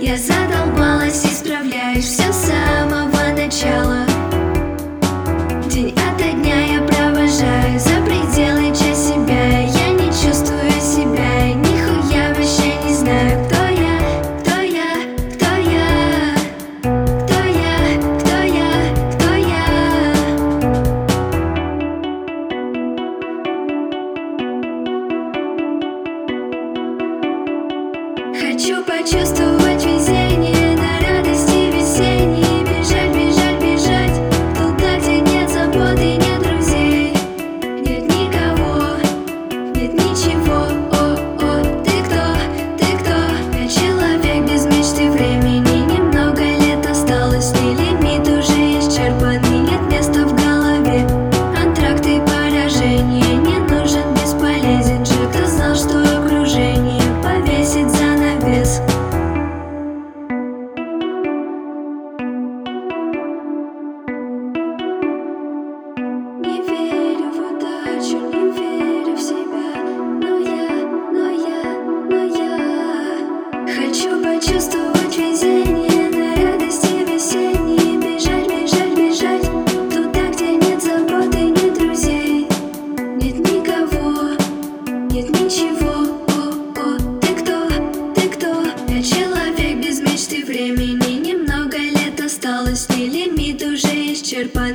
Я задолбалась, исправляешь все с самого начала. День ото дня я провожаю за пределы часть себя. Я не чувствую себя, нихуя вообще не знаю, кто я, кто я, кто я, кто я, кто я, кто я. Хочу почувствовать везение на радости весенней. Бежать, бежать, бежать туда, где нет забот и нет друзей. Нет никого, нет ничего. О, ты кто, ты кто? Я человек без мечты, времени немного лет осталось. И лимит уже исчерпанный, нет места в голове. Антракт и поражение не нужен, бесполезен же. Кто знал, что окружение повесит занавес? Не верю в удачу, не верю в себя, но я хочу почувствовать везение на радости весенней. Бежать, бежать, бежать туда, где нет забот и нет друзей. Нет никого, нет ничего. О, ты кто, ты кто? Я человек без мечты, времени немного лет осталось. И лимит уже исчерпан.